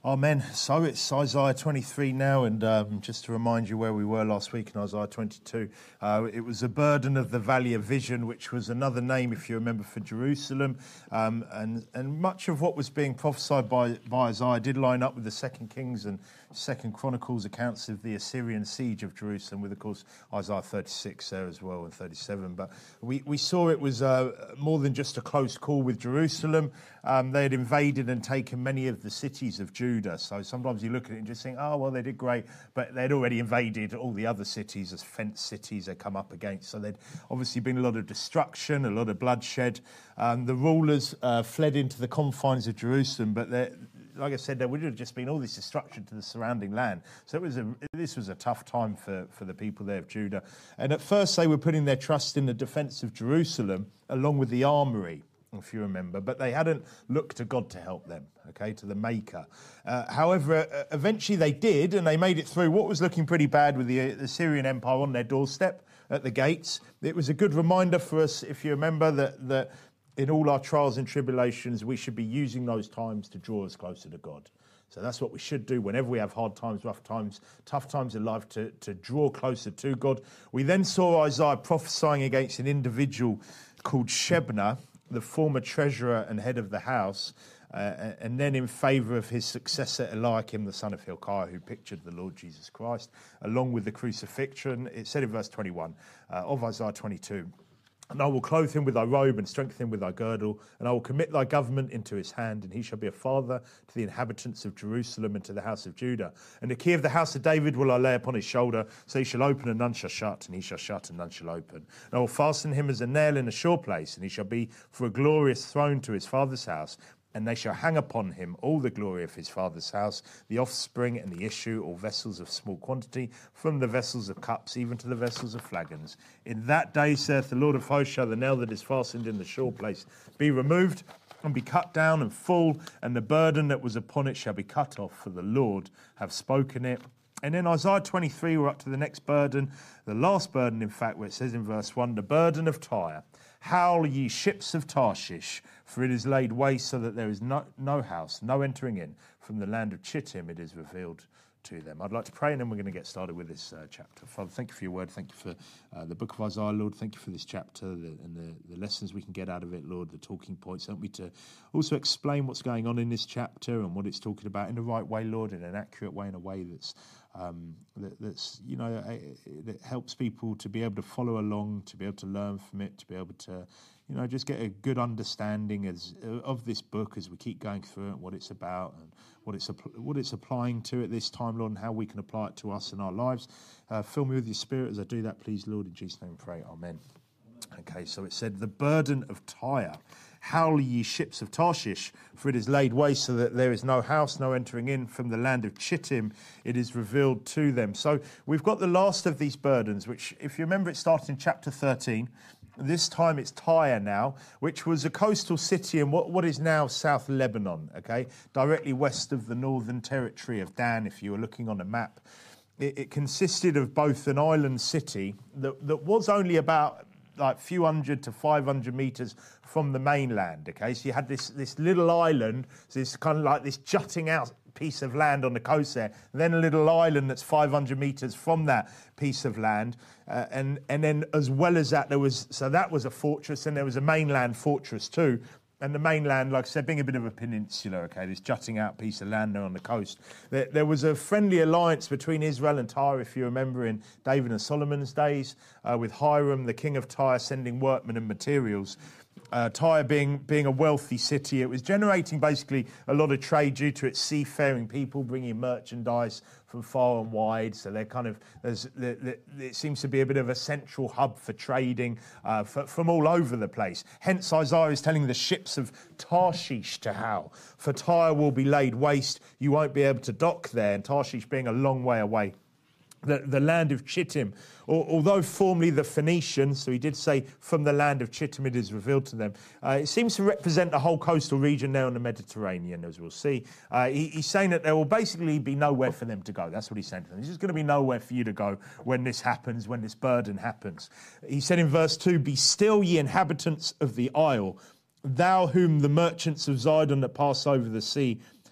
Amen. So it's Isaiah 23 now, and just to remind you where we were last week in Isaiah 22, it was a burden of the Valley of Vision, which was another name, if you remember, for Jerusalem, and much of what was being prophesied by Isaiah did line up with the Second Kings and Second Chronicles accounts of the Assyrian siege of Jerusalem, with, of course, Isaiah 36 there as well, and 37. But we saw it was more than just a close call with Jerusalem. They had invaded and taken many of the cities of Judah. So sometimes you look at it and just think, oh, well, they did great. But they'd already invaded all the other cities as fenced cities they come up against. So there'd obviously been a lot of destruction, a lot of bloodshed. The rulers fled into the confines of Jerusalem, but like I said, there would have just been all this destruction to the surrounding land. So this was a tough time for the people there of Judah. And at first they were putting their trust in the defence of Jerusalem along with the armoury, if you remember, but they hadn't looked to God to help them, okay, to the Maker. However, eventually they did, and they made it through what was looking pretty bad with the Assyrian Empire on their doorstep at the gates. It was a good reminder for us, if you remember, that in all our trials and tribulations, we should be using those times to draw us closer to God. So that's what we should do whenever we have hard times, rough times, tough times in life, to draw closer to God. We then saw Isaiah prophesying against an individual called Shebna, the former treasurer and head of the house, and then in favour of his successor Eliakim, the son of Hilkiah, who pictured the Lord Jesus Christ, along with the crucifixion. It said in verse 21 of Isaiah 22, "And I will clothe him with thy robe and strengthen him with thy girdle, and I will commit thy government into his hand, and he shall be a father to the inhabitants of Jerusalem and to the house of Judah. And the key of the house of David will I lay upon his shoulder, so he shall open and none shall shut, and he shall shut and none shall open. And I will fasten him as a nail in a sure place, and he shall be for a glorious throne to his father's house. And they shall hang upon him all the glory of his father's house, the offspring and the issue, all vessels of small quantity, from the vessels of cups even to the vessels of flagons. In that day, saith the Lord of hosts, shall the nail that is fastened in the sure place be removed, and be cut down and full, and the burden that was upon it shall be cut off, for the Lord have spoken it." And in Isaiah 23, we're up to the next burden, the last burden, in fact, where it says in verse 1, "The burden of Tyre. Howl, ye ships of Tarshish, for it is laid waste so that there is no house, no entering in. From the land of Chittim it is revealed to them." I'd like to pray, and then we're going to get started with this chapter. Father, thank you for your word. Thank you for the book of Isaiah, Lord. Thank you for this chapter and the lessons we can get out of it, Lord, the talking points. Help me to also explain what's going on in this chapter and what it's talking about in the right way, Lord, in an accurate way, in a way that helps people to be able to follow along, to be able to learn from it, to be able to, just get a good understanding of this book as we keep going through it, and what it's about and what it's applying to at this time, Lord, and how we can apply it to us in our lives. Fill me with your Spirit as I do that, please, Lord. In Jesus' name we pray. Amen. Okay, so it said, "The burden of Tyre. Howl, ye ships of Tarshish, for it is laid waste so that there is no house, no entering in. From the land of Chittim it is revealed to them." So we've got the last of these burdens, which, if you remember, it started in chapter 13. This time it's Tyre now, which was a coastal city in what is now South Lebanon, okay, directly west of the northern territory of Dan, if you were looking on a map. It consisted of both an island city that was only about like few hundred to 500 metres from the mainland, okay? So you had this little island, so it's kind of like this jutting out piece of land on the coast there, and then a little island that's 500 metres from that piece of land, and then as well as that, that was a fortress, and there was a mainland fortress too. And the mainland, like I said, being a bit of a peninsula, okay, this jutting out piece of land there on the coast. There was a friendly alliance between Israel and Tyre, if you remember, in David and Solomon's days, with Hiram, the king of Tyre, sending workmen and materials. Tyre being a wealthy city, it was generating basically a lot of trade due to its seafaring people bringing merchandise from far and wide. So it seems to be a bit of a central hub for trading from all over the place. Hence, Isaiah is telling the ships of Tarshish to howl, for Tyre will be laid waste. You won't be able to dock there, and Tarshish being a long way away. The land of Chittim, although formerly the Phoenicians, so he did say from the land of Chittim it is revealed to them, it seems to represent the whole coastal region there on the Mediterranean, as we'll see. He's saying that there will basically be nowhere for them to go. That's what he's saying to them. There's just going to be nowhere for you to go when this happens, when this burden happens. He said in verse 2, "Be still, ye inhabitants of the isle, thou whom the merchants of Zidon that pass over the sea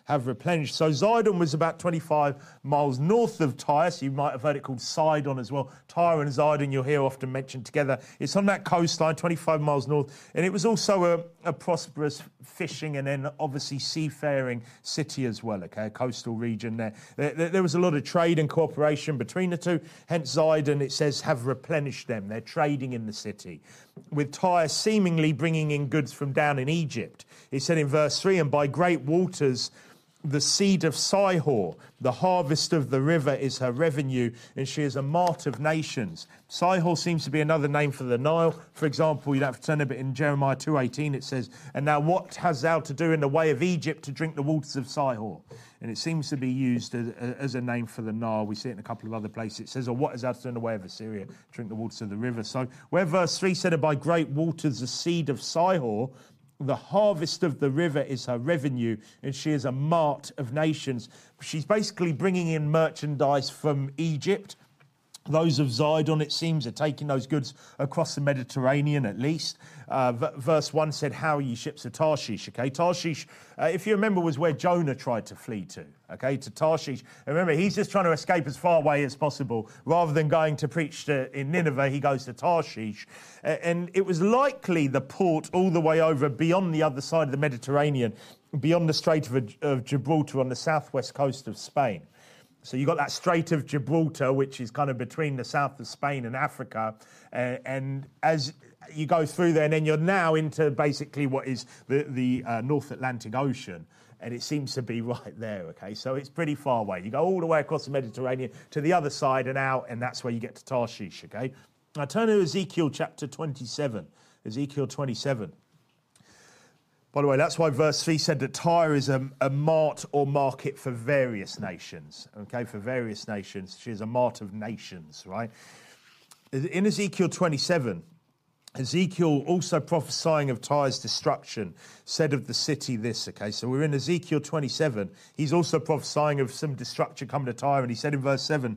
have replenished. So Zidon was about 25 miles north of Tyre, so you might have heard it called Sidon as well. Tyre and Zidon you'll hear often mentioned together. It's on that coastline, 25 miles north, and it was also a prosperous fishing and then obviously seafaring city as well, okay, a coastal region there. There was a lot of trade and cooperation between the two, hence Zidon, it says, have replenished them. They're trading in the city, with Tyre seemingly bringing in goods from down in Egypt. He said in verse 3, and by great waters the seed of Sihor, the harvest of the river is her revenue, and she is a mart of nations. Sihor seems to be another name for the Nile. For example, you'd have to turn a bit in Jeremiah 2:18, it says, and now what hast thou to do in the way of Egypt to drink the waters of Sihor? And it seems to be used as a name for the Nile. We see it in a couple of other places. It says, or what hast thou to do in the way of Assyria, drink the waters of the river. So where verse 3 said, by great waters the seed of Sihor, the harvest of the river is her revenue, and she is a mart of nations. She's basically bringing in merchandise from Egypt. Those of Zidon, it seems, are taking those goods across the Mediterranean at least. Verse 1 said, how are ye ships of Tarshish? Okay, Tarshish, if you remember, was where Jonah tried to flee to, okay, to Tarshish. And remember, he's just trying to escape as far away as possible. Rather than going to preach in Nineveh, he goes to Tarshish. And it was likely the port all the way over beyond the other side of the Mediterranean, beyond the Strait of Gibraltar on the southwest coast of Spain. So you've got that Strait of Gibraltar, which is kind of between the south of Spain and Africa. And as you go through there, and then you're now into basically what is the North Atlantic Ocean. And it seems to be right there, okay? So it's pretty far away. You go all the way across the Mediterranean to the other side and out, and that's where you get to Tarshish, okay? Now turn to Ezekiel chapter 27. Ezekiel 27. By the way, that's why verse 3 said that Tyre is a mart or market for various nations, okay, for various nations. She is a mart of nations, right? In Ezekiel 27, Ezekiel, also prophesying of Tyre's destruction, said of the city this, okay? So we're in Ezekiel 27. He's also prophesying of some destruction coming to Tyre, and he said in verse 7,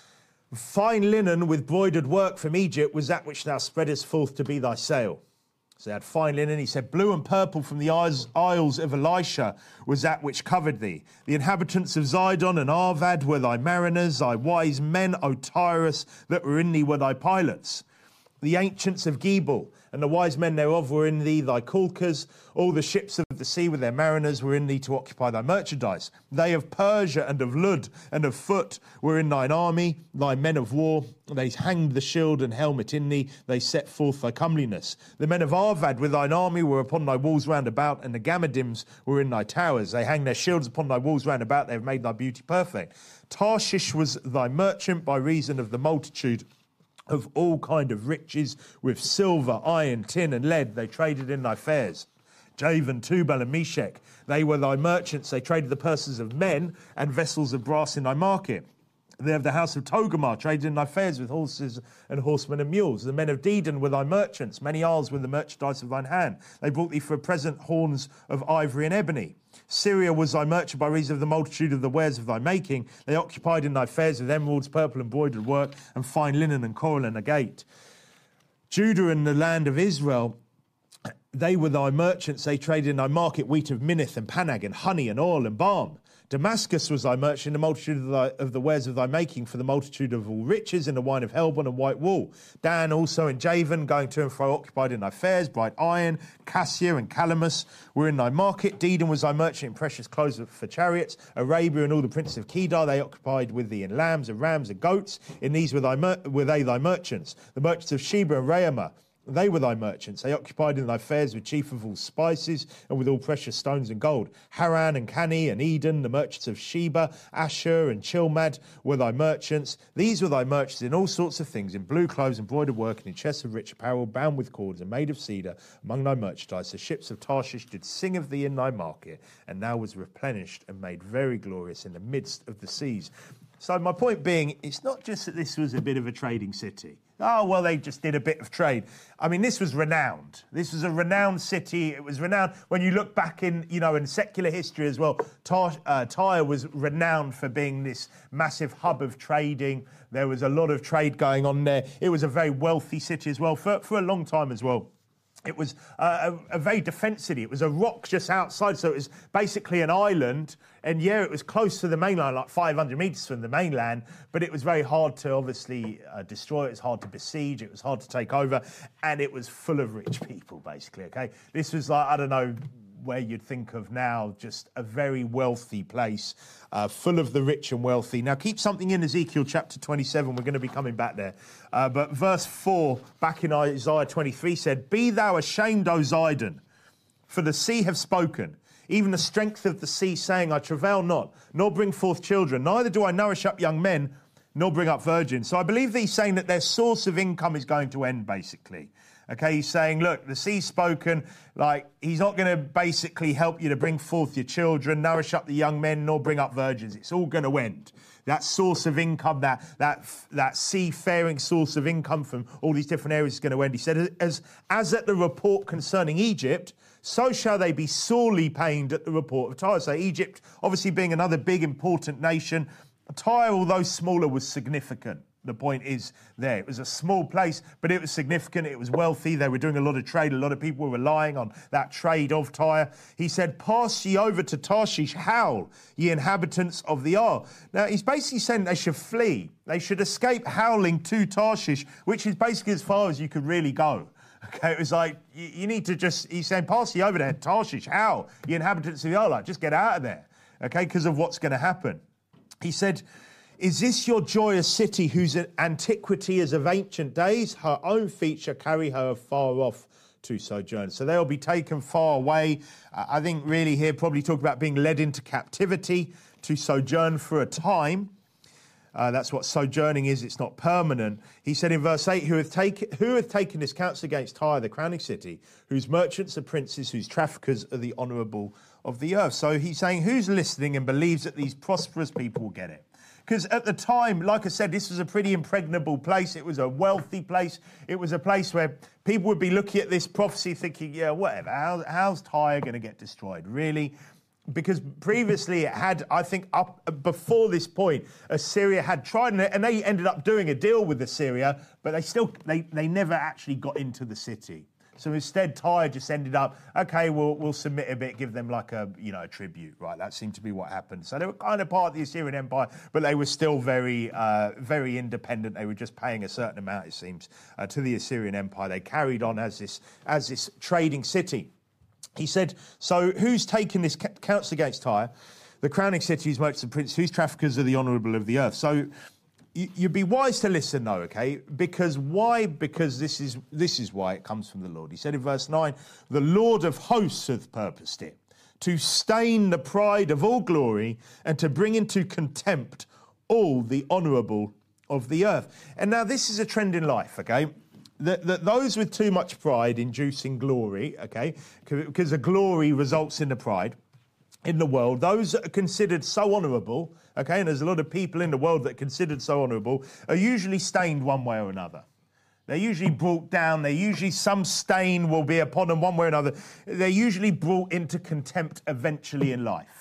fine linen with broidered work from Egypt was that which thou spreadest forth to be thy sail. So they had fine linen. He said, blue and purple from the isles of Elisha was that which covered thee. The inhabitants of Zidon and Arvad were thy mariners, thy wise men, O Tyrus, that were in thee were thy pilots. The ancients of Gebal and the wise men thereof were in thee thy caulkers. All the ships of the sea with their mariners were in thee to occupy thy merchandise. They of Persia and of Lud and of Phut were in thine army, thy men of war. They hanged the shield and helmet in thee. They set forth thy comeliness. The men of Arvad with thine army were upon thy walls round about, and the Gammadims were in thy towers. They hang their shields upon thy walls round about. They have made thy beauty perfect. Tarshish was thy merchant by reason of the multitude of all kind of riches, with silver, iron, tin, and lead. They traded in thy fairs. Javan, Tubal, and Meshech, they were thy merchants. They traded the purses of men and vessels of brass in thy market. They of the house of Togarmah traded in thy fairs with horses and horsemen and mules. The men of Dedan were thy merchants. Many isles were the merchandise of thine hand. They brought thee for a present horns of ivory and ebony. Syria was thy merchant by reason of the multitude of the wares of thy making. They occupied in thy fairs with emeralds, purple embroidered work, and fine linen and coral and agate. Judah and the land of Israel, they were thy merchants. They traded in thy market wheat of Minnith and Panag and honey and oil and balm. Damascus was thy merchant, the multitude of the wares of thy making, for the multitude of all riches, in the wine of Helbon and white wool. Dan also and Javan, going to and fro, occupied in thy fairs. Bright iron, cassia and calamus were in thy market. Dedan was thy merchant in precious clothes for chariots. Arabia and all the princes of Kedar, they occupied with thee in lambs and rams and goats. In these were they thy merchants. The merchants of Sheba and Raamah, they were thy merchants. They occupied in thy fairs with chief of all spices and with all precious stones and gold. Haran and Cani and Eden, the merchants of Sheba, Asher and Chilmad were thy merchants. These were thy merchants in all sorts of things, in blue clothes, embroidered work, and in chests of rich apparel, bound with cords and made of cedar among thy merchandise. The ships of Tarshish did sing of thee in thy market, and thou was replenished and made very glorious in the midst of the seas. So my point being, it's not just that this was a bit of a trading city. Oh, well, they just did a bit of trade. I mean, this was renowned. This was a renowned city. It was renowned. When you look back in secular history as well, Tyre was renowned for being this massive hub of trading. There was a lot of trade going on there. It was a very wealthy city as well for a long time as well. It was a very defence city. It was a rock just outside, so it was basically an island. And yeah, it was close to the mainland, like 500 metres from the mainland, but it was very hard to obviously destroy. It was hard to besiege. It was hard to take over. And it was full of rich people, basically, okay? This was like, I don't know, where you'd think of now, just a very wealthy place, full of the rich and wealthy. Now, keep something in Ezekiel chapter 27. We're going to be coming back there. But verse 4, back in Isaiah 23, said, "Be thou ashamed, O Zidon, for the sea have spoken, even the strength of the sea, saying, I travail not, nor bring forth children, neither do I nourish up young men, nor bring up virgins." So I believe that he's saying that their source of income is going to end, basically. Okay, he's saying, look, the sea's spoken, like, he's not going to basically help you to bring forth your children, nourish up the young men, nor bring up virgins. It's all going to end. That source of income, that seafaring source of income from all these different areas is going to end. He said, as at the report concerning Egypt, so shall they be sorely pained at the report of Tyre. So Egypt, obviously being another big, important nation, Tyre, although smaller, was significant. The point is there. It was a small place, but it was significant. It was wealthy. They were doing a lot of trade. A lot of people were relying on that trade of Tyre. He said, "Pass ye over to Tarshish, howl, ye inhabitants of the Ar." Now, he's basically saying they should flee. They should escape howling to Tarshish, which is basically as far as you could really go. Okay, it was like, you need to just, he's saying, pass ye over there, Tarshish, howl, ye inhabitants of the Ar. Like, just get out of there, okay, because of what's going to happen. He said, "Is this your joyous city whose antiquity is of ancient days? Her own feet shall carry her far off to sojourn." So they'll be taken far away. I think really here probably talk about being led into captivity to sojourn for a time. That's what sojourning is. It's not permanent. He said in verse 8, who hath taken this counsel against Tyre, the crowning city, whose merchants are princes, whose traffickers are the honourable of the earth. So he's saying, who's listening and believes that these prosperous people will get it? Because at the time, like I said, this was a pretty impregnable place. It was a wealthy place. It was a place where people would be looking at this prophecy thinking, yeah, whatever, how's Tyre going to get destroyed? Really? Because previously it had, I think, up before this point, Assyria had tried, and they ended up doing a deal with Assyria, but they never actually got into the city. So instead, Tyre just ended up, okay, we'll submit a bit, give them like a tribute, right? That seemed to be what happened. So they were kind of part of the Assyrian Empire, but they were still very, very independent. They were just paying a certain amount, it seems, to the Assyrian Empire. They carried on as this trading city. He said, so who's taken this counsel against Tyre? The crowning city, whose merchants and princes, whose traffickers are the honourable of the earth. So you'd be wise to listen, though, okay? Because why? Because this is why it comes from the Lord. He said in verse 9, "The Lord of hosts hath purposed it, to stain the pride of all glory, and to bring into contempt all the honourable of the earth." And now this is a trend in life, okay? That those with too much pride inducing glory, okay? Because the glory results in the pride in the world. Those that are considered so honourable, okay, and there's a lot of people in the world that are considered so honourable, are usually stained one way or another. They're usually brought down. Some stain will be upon them one way or another. They're usually brought into contempt eventually in life.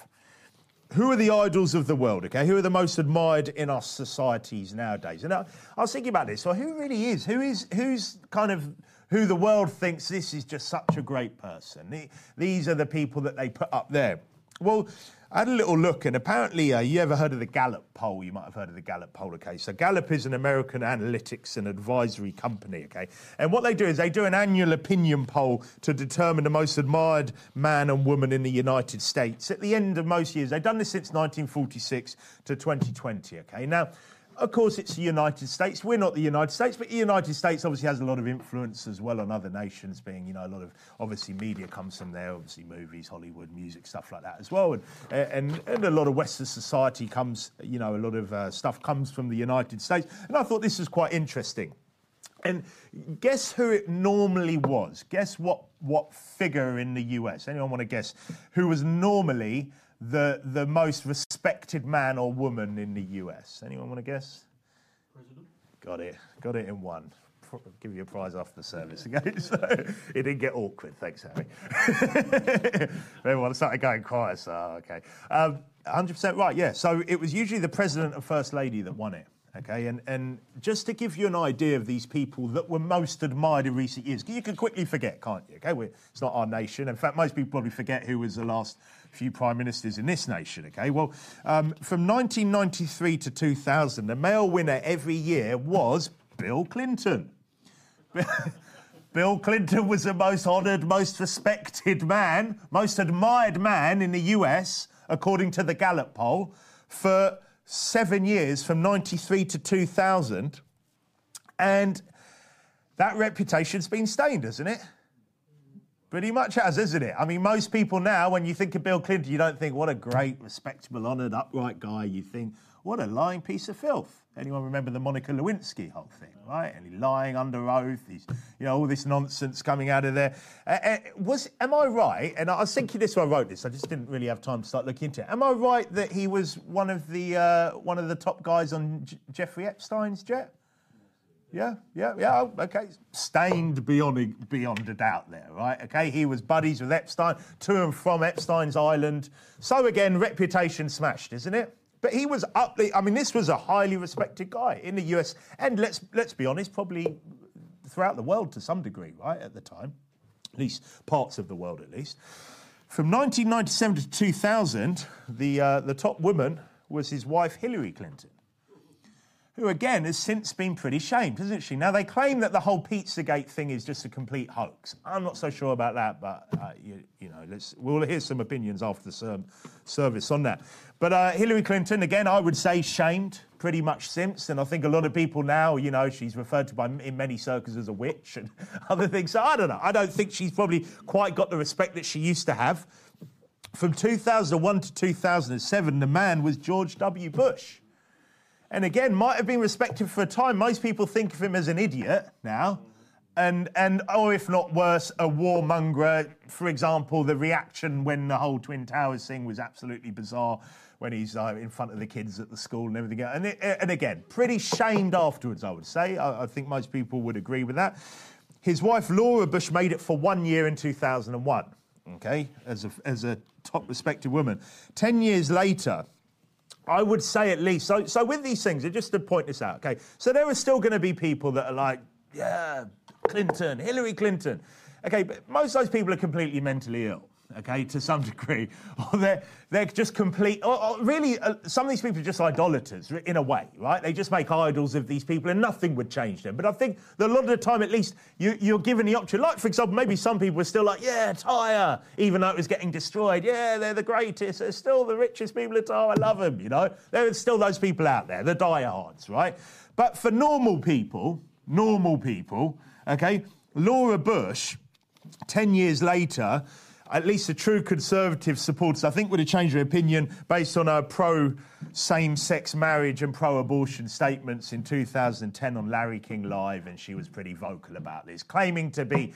Who are the idols of the world, okay? Who are the most admired in our societies nowadays? And I was thinking about this. So who really is? Who's kind of who the world thinks this is just such a great person? These are the people that they put up there. Well, I had a little look, and apparently, you ever heard of the Gallup poll? You might have heard of the Gallup poll, okay? So Gallup is an American analytics and advisory company, okay? And what they do is they do an annual opinion poll to determine the most admired man and woman in the United States. At the end of most years, they've done this since 1946 to 2020, okay? Now, of course, it's the United States. We're not the United States, but the United States obviously has a lot of influence as well on other nations, being, a lot of, obviously, media comes from there, obviously movies, Hollywood, music, stuff like that as well. And a lot of Western society comes, a lot of stuff comes from the United States. And I thought this was quite interesting. And guess who it normally was? Guess what figure in the US? Anyone want to guess who was normally the most respected man or woman in the US? Anyone want to guess? President. Got it in one. I'll give you a prize after the service. Okay? So it didn't get awkward. Thanks, Harry. Everyone started going quiet. So okay, 100% right. Yeah. So it was usually the president and first lady that won it. Okay, and just to give you an idea of these people that were most admired in recent years, you can quickly forget, can't you? Okay, it's not our nation. In fact, most people probably forget who was the last few prime ministers in this nation. Okay, well, from 1993 to 2000, the male winner every year was Bill Clinton. Bill Clinton was the most honoured, most respected man, most admired man in the US, according to the Gallup poll, for 7 years, from 93 to 2000, and that reputation's been stained, hasn't it? Pretty much has, isn't it? I mean, most people now, when you think of Bill Clinton, you don't think, what a great, respectable, honoured, upright guy. You think, what a lying piece of filth. Anyone remember the Monica Lewinsky whole thing, right? And he's lying under oath. He's, all this nonsense coming out of there. Am I right? And I was thinking this when I wrote this. I just didn't really have time to start looking into it. Am I right that he was one of the top guys on Jeffrey Epstein's jet? Yeah. Oh, okay. Stained beyond a doubt there, right? Okay. He was buddies with Epstein, to and from Epstein's island. So again, reputation smashed, isn't it? But he was this was a highly respected guy in the US, and let's be honest, probably throughout the world to some degree, right, at the time. At least parts of the world, at least. From 1997 to 2000, the top woman was his wife, Hillary Clinton, who, again, has since been pretty shamed, hasn't she? Now, they claim that the whole Pizzagate thing is just a complete hoax. I'm not so sure about that, but, we'll hear some opinions after the service on that. But Hillary Clinton, again, I would say shamed pretty much since, and I think a lot of people now, she's referred to in many circles as a witch and other things. So I don't know. I don't think she's probably quite got the respect that she used to have. From 2001 to 2007, the man was George W. Bush. And again, might have been respected for a time. Most people think of him as an idiot now, and or if not worse, a warmonger. For example, the reaction when the whole Twin Towers thing was absolutely bizarre, when he's in front of the kids at the school and everything. And again, pretty shamed afterwards, I would say. I think most people would agree with that. His wife, Laura Bush, made it for 1 year in 2001, okay, as a top respected woman. 10 years later, I would say at least, so with these things, just to point this out, okay, so there are still going to be people that are like, yeah, Clinton, Hillary Clinton. Okay, but most of those people are completely mentally ill, okay, to some degree. Or they're just complete, or really, some of these people are just idolaters, in a way, right? They just make idols of these people and nothing would change them. But I think that a lot of the time, at least, you're given the option. Like, for example, maybe some people were still like, yeah, Tyre, even though it was getting destroyed. Yeah, they're the greatest. They're still the richest people at Tyre. I love them, There are still those people out there, the diehards, right? But for normal people, okay, Laura Bush, 10 years later, at least the true conservative supporters, I think, would have changed their opinion based on her pro-same-sex marriage and pro-abortion statements in 2010 on Larry King Live, and she was pretty vocal about this, claiming to be,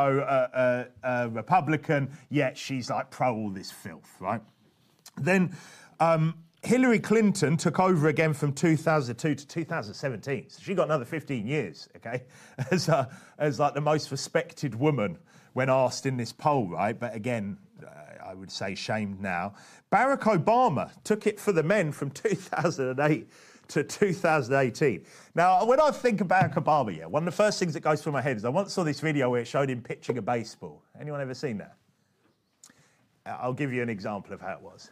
a Republican, yet she's like pro all this filth, right? Then Hillary Clinton took over again from 2002 to 2017, so she got another 15 years, okay, as like the most respected woman when asked in this poll, right? But again, I would say shamed now. Barack Obama took it for the men from 2008 to 2018. Now, when I think of Barack Obama, one of the first things that goes through my head is I once saw this video where it showed him pitching a baseball. Anyone ever seen that? I'll give you an example of how it was.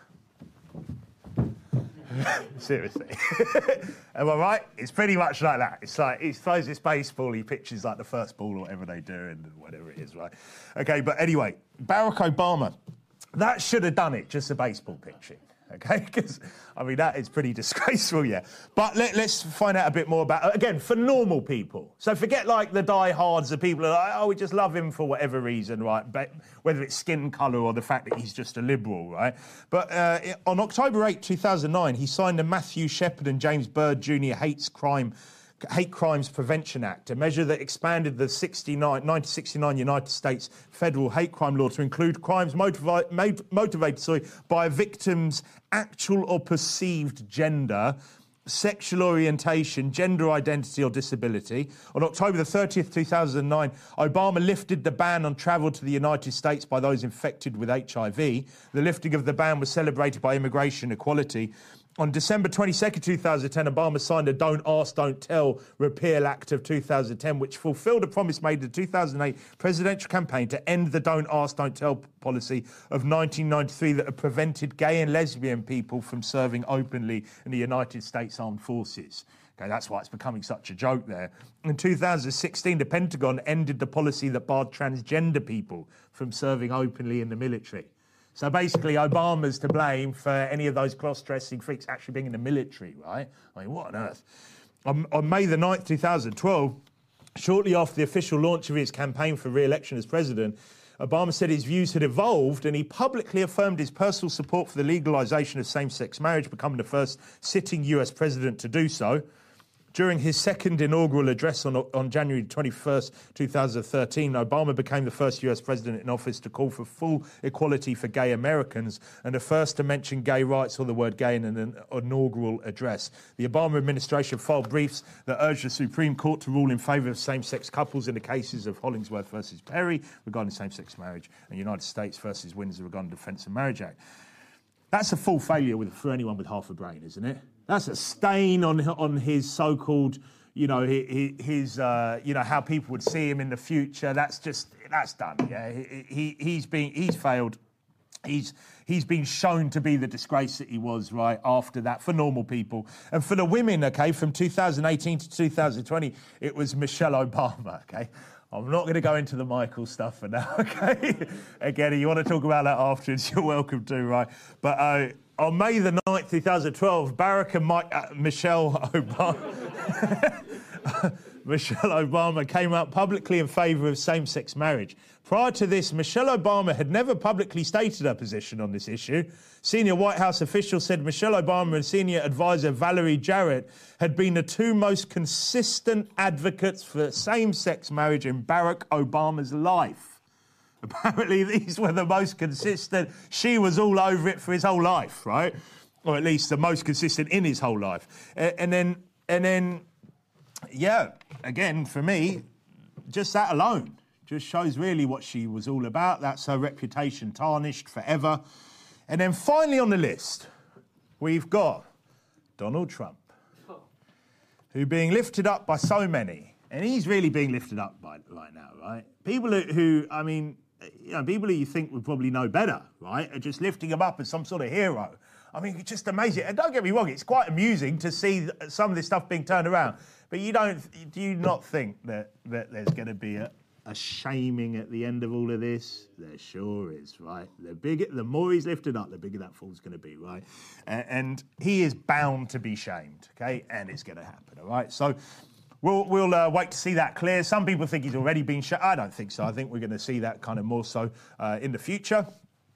Seriously. Am I right? It's pretty much like that. It's like he throws this baseball, he pitches like the first ball or whatever they do and whatever it is, right? Okay, but anyway, Barack Obama, that should have done it, just the baseball pitching. Okay, because, that is pretty disgraceful, yeah. But let's find out a bit more about, again, for normal people. So forget, like, the diehards, the people who are like, oh, we just love him for whatever reason, right? But whether it's skin colour or the fact that he's just a liberal, right? But on October 8, 2009, he signed the Matthew Shepard and James Byrd Jr. Hate Crimes Prevention Act, a measure that expanded the 1969 United States federal hate crime law to include crimes motivated by a victim's actual or perceived gender, sexual orientation, gender identity or disability. On October the 30th, 2009, Obama lifted the ban on travel to the United States by those infected with HIV. The lifting of the ban was celebrated by Immigration Equality On December 22nd, 2010, Obama signed a Don't Ask, Don't Tell Repeal Act of 2010, which fulfilled a promise made in the 2008 presidential campaign to end the Don't Ask, Don't Tell policy of 1993 that had prevented gay and lesbian people from serving openly in the United States Armed Forces. Okay, that's why it's becoming such a joke there. In 2016, the Pentagon ended the policy that barred transgender people from serving openly in the military. So basically, Obama's to blame for any of those cross-dressing freaks actually being in the military, right? I mean, what on earth? On May the 9th, 2012, shortly after the official launch of his campaign for re-election as president, Obama said his views had evolved and he publicly affirmed his personal support for the legalization of same-sex marriage, becoming the first sitting US president to do so. During his second inaugural address on January 21st, 2013, Obama became the first US president in office to call for full equality for gay Americans and the first to mention gay rights or the word gay in an inaugural address. The Obama administration filed briefs that urged the Supreme Court to rule in favour of same-sex couples in the cases of Hollingsworth versus Perry regarding same-sex marriage and United States versus Windsor regarding the Defence of Marriage Act. That's a full failure for anyone with half a brain, isn't it? That's a stain on his so-called, his how people would see him in the future. That's done. Yeah, he's failed. He's been shown to be the disgrace that he was right after that for normal people. And for the women, okay, from 2018 to 2020, it was Michelle Obama, okay? I'm not going to go into the Michael stuff for now, okay? Again, you want to talk about that afterwards, you're welcome to, right? But on May the 9th, 2012, Barack and Michelle Obama came out publicly in favour of same-sex marriage. Prior to this, Michelle Obama had never publicly stated her position on this issue. Senior White House officials said Michelle Obama and senior advisor Valerie Jarrett had been the two most consistent advocates for same-sex marriage in Barack Obama's life. Apparently, these were the most consistent. She was all over it for his whole life, right? Or at least the most consistent in his whole life. And then, yeah, again, for me, just that alone just shows really what she was all about. That's her reputation tarnished forever. And then finally on the list, we've got Donald Trump, who being lifted up by so many, and he's really being lifted up by right now, right? People who I mean, people who you think would probably know better, right, are just lifting him up as some sort of hero. I mean, it's just amazing. And don't get me wrong, it's quite amusing to see some of this stuff being turned around. But do you not think that there's going to be a shaming at the end of all of this? There sure is, right? The more he's lifted up, the bigger that fall's going to be, right? And he is bound to be shamed, okay? And it's going to happen, all right? So we'll wait to see that clear. Some people think he's already been shamed. I don't think so. I think we're going to see that kind of more so in the future.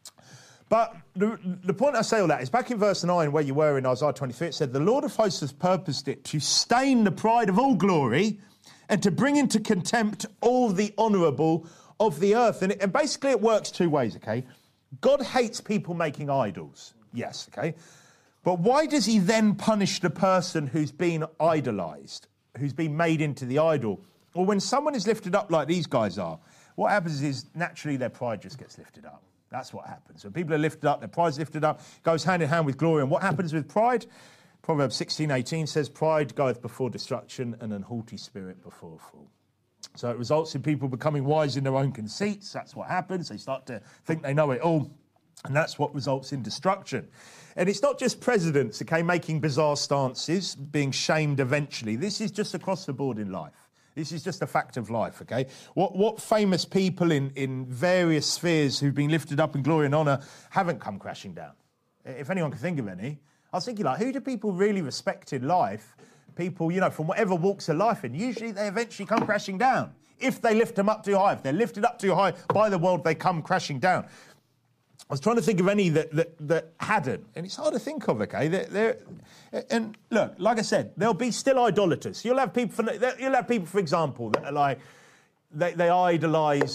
But the point I say all that is back in verse 9 where you were in Isaiah 23, it said, "The Lord of hosts has purposed it to stain the pride of all glory and to bring into contempt all the honourable of the earth." And basically it works two ways, okay? God hates people making idols, yes, okay? But why does he then punish the person who's been idolised, who's been made into the idol? Well, when someone is lifted up like these guys are, what happens is naturally their pride just gets lifted up. That's what happens. When people are lifted up, their pride's lifted up, goes hand in hand with glory. And what happens with pride? Proverbs 16:18 says, "Pride goeth before destruction, and an haughty spirit before a fall." So it results in people becoming wise in their own conceits. That's what happens. They start to think they know it all. And that's what results in destruction. And it's not just presidents, okay, making bizarre stances, being shamed eventually. This is just across the board in life. This is just a fact of life, okay? What famous people in various spheres who've been lifted up in glory and honour haven't come crashing down? If anyone can think of any. I was thinking, who do people really respect in life? People, from whatever walks of life, and usually they eventually come crashing down. If they lift them up too high, if they're lifted up too high by the world, they come crashing down. I was trying to think of any that hadn't, and it's hard to think of, okay? And look, like I said, there'll be still idolaters. You'll have people, for example, that are like, they idolise,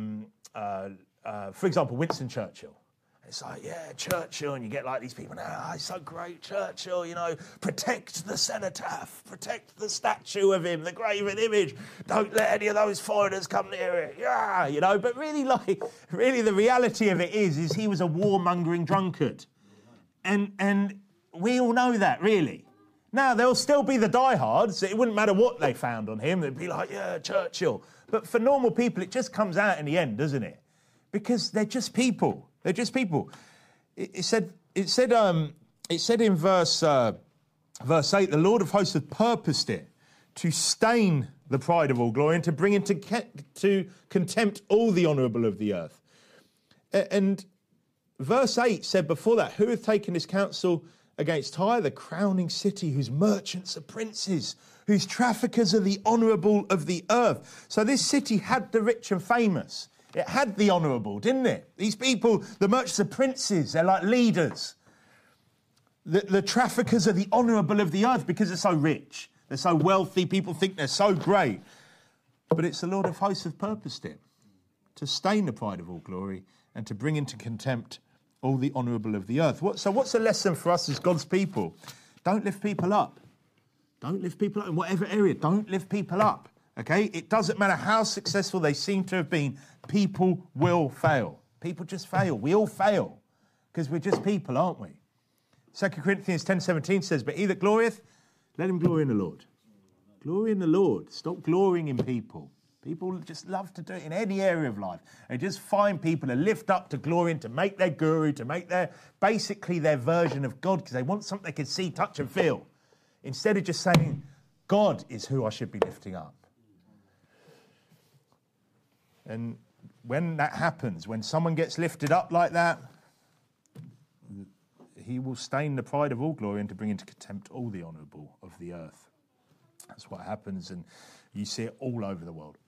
for example, Winston Churchill. It's like, yeah, Churchill, and you get like these people, he's so great, Churchill, protect the cenotaph, protect the statue of him, the graven image, don't let any of those foreigners come near it, but really the reality of it is he was a warmongering drunkard. And we all know that, really. Now, there'll still be the diehards. It wouldn't matter what they found on him. They'd be like, yeah, Churchill. But for normal people, it just comes out in the end, doesn't it? Because they're just people. They're just people. It said in verse 8, the Lord of hosts had purposed it to stain the pride of all glory and to bring into contempt all the honourable of the earth. And verse 8 said before that, who hath taken his counsel against Tyre, the crowning city, whose merchants are princes, whose traffickers are the honourable of the earth. So this city had the rich and famous. It had the honourable, didn't it? These people, the merchants are princes. They're like leaders. The traffickers are the honourable of the earth because they're so rich. They're so wealthy. People think they're so great. But it's the Lord of hosts have purposed it to stain the pride of all glory and to bring into contempt all the honourable of the earth. So what's the lesson for us as God's people? Don't lift people up. Don't lift people up in whatever area. Don't lift people up, okay? It doesn't matter how successful they seem to have been. People will fail. People just fail. We all fail because we're just people, aren't we? 2 Corinthians 10:17 says, but he that glorieth, let him glory in the Lord. Glory in the Lord. Stop glorying in people. People just love to do it in any area of life. They just find people to lift up, to glory in, to make their guru, to make basically their version of God because they want something they can see, touch and feel. Instead of just saying, God is who I should be lifting up. And when that happens, when someone gets lifted up like that, he will stain the pride of all glory and to bring into contempt all the honourable of the earth. That's what happens, and you see it all over the world,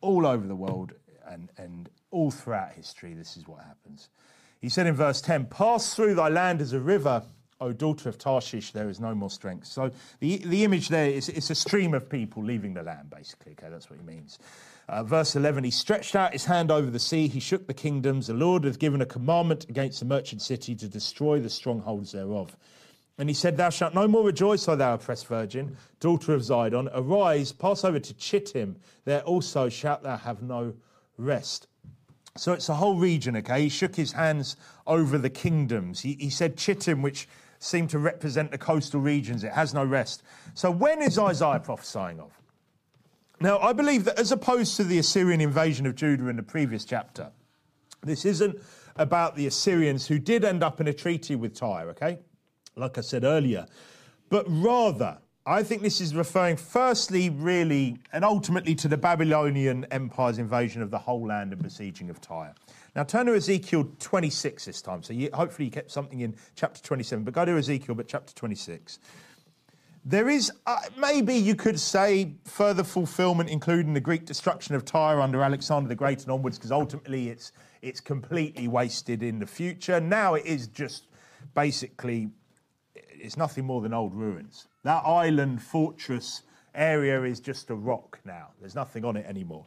and all throughout history, this is what happens. He said in verse 10, pass through thy land as a river, O daughter of Tarshish, there is no more strength. So the image there is it's a stream of people leaving the land, basically. Okay, that's what he means. Verse 11, he stretched out his hand over the sea, he shook the kingdoms. The Lord hath given a commandment against the merchant city to destroy the strongholds thereof. And he said, thou shalt no more rejoice, O thou oppressed virgin, daughter of Zidon. Arise, pass over to Chittim. There also shalt thou have no rest. So it's a whole region, okay? He shook his hands over the kingdoms. He said Chittim, which seemed to represent the coastal regions. It has no rest. So when is Isaiah prophesying of? Now, I believe that as opposed to the Assyrian invasion of Judah in the previous chapter, this isn't about the Assyrians who did end up in a treaty with Tyre, okay? Like I said earlier. But rather, I think this is referring firstly, really, and ultimately to the Babylonian Empire's invasion of the whole land and besieging of Tyre. Now turn to Ezekiel 26 this time. So hopefully you kept something in chapter 27, but go to Ezekiel, but chapter 26. There is, maybe you could say, further fulfillment, including the Greek destruction of Tyre under Alexander the Great and onwards, because ultimately it's completely wasted in the future. Now it is just basically, it's nothing more than old ruins. That island fortress area is just a rock now. There's nothing on it anymore.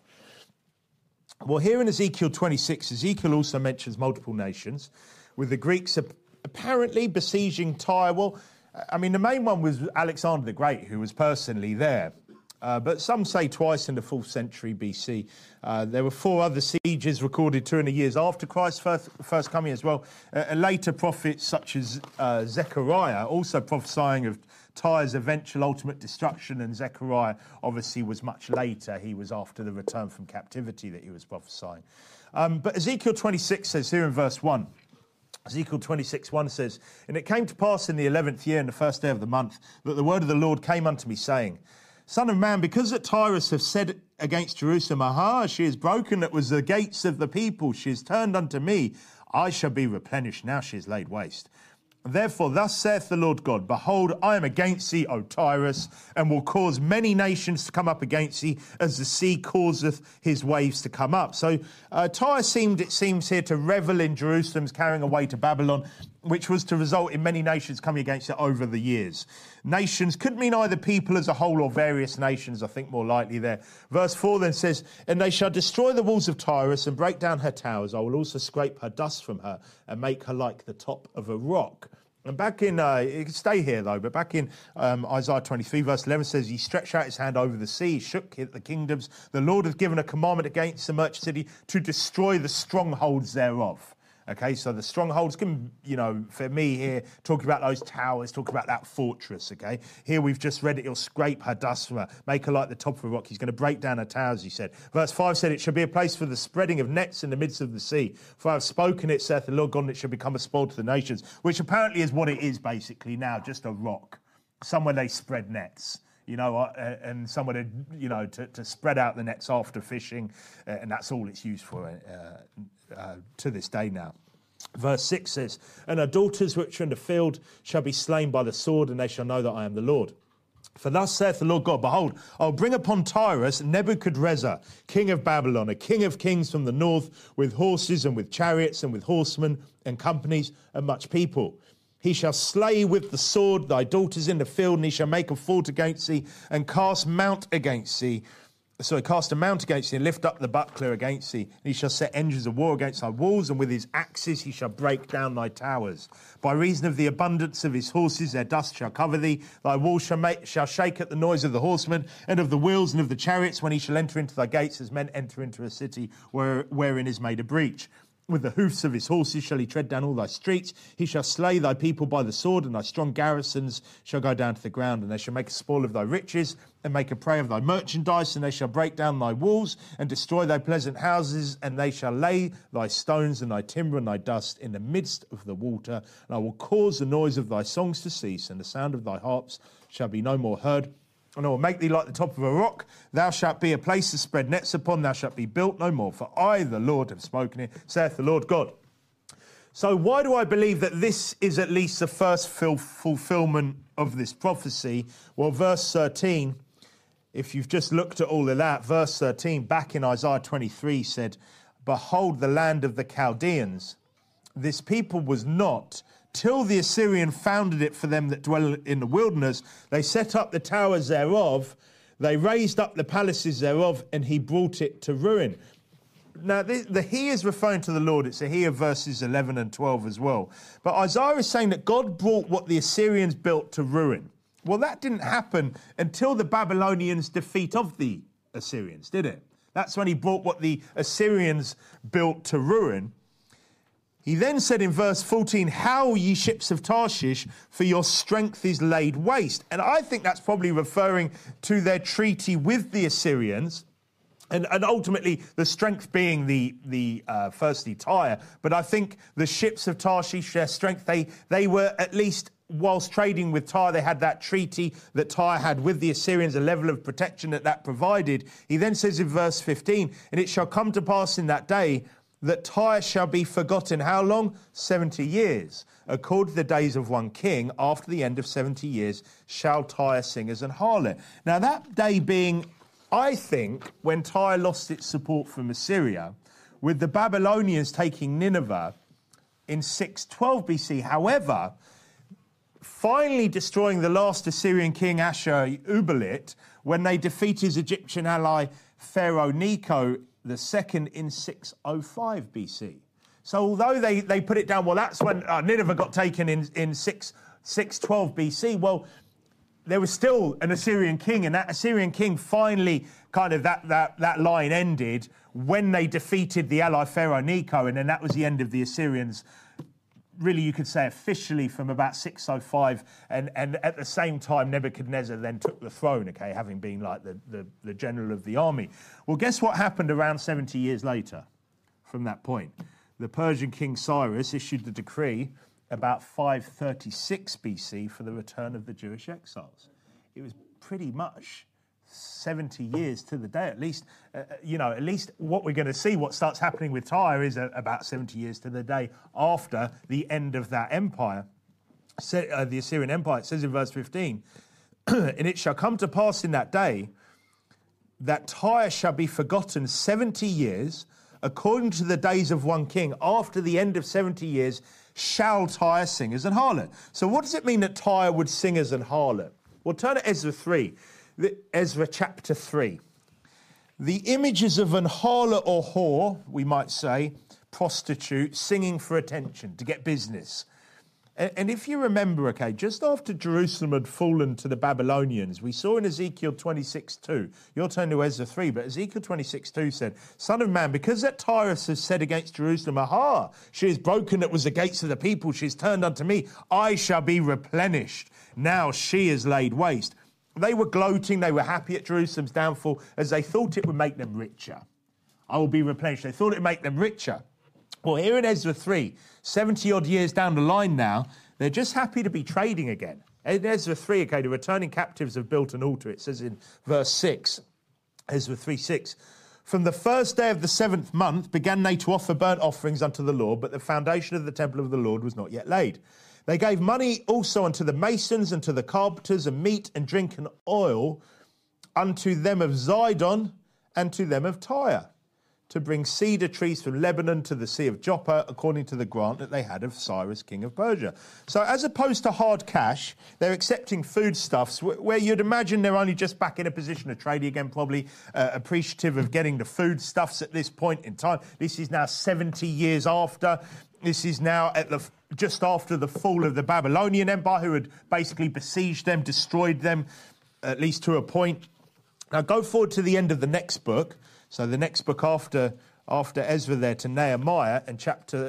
Well, here in Ezekiel 26, Ezekiel also mentions multiple nations, with the Greeks apparently besieging Tyre. Well, I mean, the main one was Alexander the Great, who was personally there. But some say twice in the 4th century BC. There were 4 other sieges recorded 2 in the years after Christ's first coming as well. Later prophets such as Zechariah also prophesying of Tyre's eventual ultimate destruction, and Zechariah obviously was much later. He was after the return from captivity that he was prophesying. But Ezekiel 26 says here in verse 1, Ezekiel 26:1 says, and it came to pass in the 11th year, in the first day of the month, that the word of the Lord came unto me, saying, Son of man, because that Tyrus have said against Jerusalem, aha, she is broken, that was the gates of the people, she is turned unto me, I shall be replenished, now she is laid waste. Therefore, thus saith the Lord God, behold, I am against thee, O Tyrus, and will cause many nations to come up against thee, as the sea causeth his waves to come up. So Tyre it seems here, to revel in Jerusalem's carrying away to Babylon, which was to result in many nations coming against it over the years. Nations could mean either people as a whole or various nations, I think more likely there. Verse 4 then says, and they shall destroy the walls of Tyrus and break down her towers. I will also scrape her dust from her and make her like the top of a rock. And back in, you can stay here though, but back in Isaiah 23 verse 11 says, he stretched out his hand over the sea, shook the kingdoms. The Lord hath given a commandment against the merchant city to destroy the strongholds thereof. Okay, so the strongholds can, for me here, talking about those towers, talking about that fortress, okay? Here we've just read it, he'll scrape her dust from her, make her like the top of a rock. He's going to break down her towers, he said. Verse 5 said, it shall be a place for the spreading of nets in the midst of the sea. For I have spoken it, saith the Lord God, and it shall become a spoil to the nations, which apparently is what it is basically now, just a rock. Somewhere they spread nets. And somewhere to spread out the nets after fishing, and that's all it's used for to this day now. Verse 6 says, and her daughters which are in the field shall be slain by the sword, and they shall know that I am the Lord. For thus saith the Lord God, behold, I'll bring upon Tyrus Nebuchadrezzar, king of Babylon, a king of kings from the north, with horses and with chariots and with horsemen and companies and much people. He shall slay with the sword thy daughters in the field, and he shall make a fort against thee, and cast a mount against thee, and lift up the buckler against thee. And he shall set engines of war against thy walls, and with his axes he shall break down thy towers. By reason of the abundance of his horses, their dust shall cover thee. Thy walls shall shake at the noise of the horsemen, and of the wheels, and of the chariots, when he shall enter into thy gates, as men enter into a city wherein is made a breach. With the hoofs of his horses shall he tread down all thy streets. He shall slay thy people by the sword, and thy strong garrisons shall go down to the ground. And they shall make a spoil of thy riches, and make a prey of thy merchandise. And they shall break down thy walls, and destroy thy pleasant houses. And they shall lay thy stones, and thy timber, and thy dust in the midst of the water. And I will cause the noise of thy songs to cease, and the sound of thy harps shall be no more heard. And I will make thee like the top of a rock. Thou shalt be a place to spread nets upon. Thou shalt be built no more. For I, the Lord, have spoken it, saith the Lord God. So why do I believe that this is at least the first fulfillment of this prophecy? Well, verse 13, if you've just looked at all of that, verse 13, back in Isaiah 23 said, behold the land of the Chaldeans. This people was not, till the Assyrian founded it for them that dwell in the wilderness. They set up the towers thereof, they raised up the palaces thereof, and he brought it to ruin. Now, the he is referring to the Lord. It's a he of verses 11 and 12 as well. But Isaiah is saying that God brought what the Assyrians built to ruin. Well, that didn't happen until the Babylonians' defeat of the Assyrians, did it? That's when he brought what the Assyrians built to ruin. He then said in verse 14, howl ye ships of Tarshish, for your strength is laid waste. And I think that's probably referring to their treaty with the Assyrians, and ultimately the strength being the firstly Tyre. But I think the ships of Tarshish, their strength, they were at least, whilst trading with Tyre, they had that treaty that Tyre had with the Assyrians, a level of protection that provided. He then says in verse 15, and it shall come to pass in that day that Tyre shall be forgotten. How long? 70 years. According to the days of one king, after the end of 70 years, shall Tyre sing as an harlot. Now that day being, I think, when Tyre lost its support from Assyria, with the Babylonians taking Nineveh in 612 BC. However, finally destroying the last Assyrian king Ashur-uballit, when they defeat his Egyptian ally Pharaoh Necho the second in 605 BC. So although they put it down, well, that's when Nineveh got taken in 612 BC. Well, there was still an Assyrian king, and that Assyrian king finally kind of that line ended when they defeated the ally Pharaoh Necho, and then that was the end of the Assyrians. Really, you could say officially from about 605, and at the same time, Nebuchadnezzar then took the throne, okay, having been like the general of the army. Well, guess what happened around 70 years later from that point? The Persian king Cyrus issued the decree about 536 BC for the return of the Jewish exiles. It was pretty much 70 years to the day, at least, at least what we're going to see, what starts happening with Tyre is about 70 years to the day after the end of that empire, the Assyrian Empire. It says in verse 15, and it shall come to pass in that day that Tyre shall be forgotten 70 years, according to the days of one king. After the end of 70 years, shall Tyre sing as an harlot. So what does it mean that Tyre would sing as an harlot? Well, turn to Ezra 3. Ezra chapter 3. The images of an harlot or whore, we might say, prostitute, singing for attention, to get business. And if you remember, okay, just after Jerusalem had fallen to the Babylonians, we saw in Ezekiel 26:2, you'll turn to Ezra 3, but Ezekiel 26:2 said, Son of man, because that Tyrus has said against Jerusalem, aha, she is broken that was the gates of the people, she is turned unto me, I shall be replenished. Now she is laid waste. They were gloating, they were happy at Jerusalem's downfall as they thought it would make them richer. I will be replenished. They thought it would make them richer. Well, here in Ezra 3, 70-odd years down the line now, they're just happy to be trading again. In Ezra 3, okay, the returning captives have built an altar. It says in verse 6, Ezra 3:6, from the first day of the 7th month began they to offer burnt offerings unto the Lord, but the foundation of the temple of the Lord was not yet laid. They gave money also unto the masons and to the carpenters, and meat and drink and oil unto them of Zidon and to them of Tyre, to bring cedar trees from Lebanon to the Sea of Joppa, according to the grant that they had of Cyrus, king of Persia. So as opposed to hard cash, they're accepting foodstuffs where you'd imagine they're only just back in a position of trading again, probably appreciative of getting the foodstuffs at this point in time. This is now 70 years after. This is now at just after the fall of the Babylonian Empire, who had basically besieged them, destroyed them, at least to a point. Now go forward to the end of the next book. So the next book after Ezra there to Nehemiah and chapter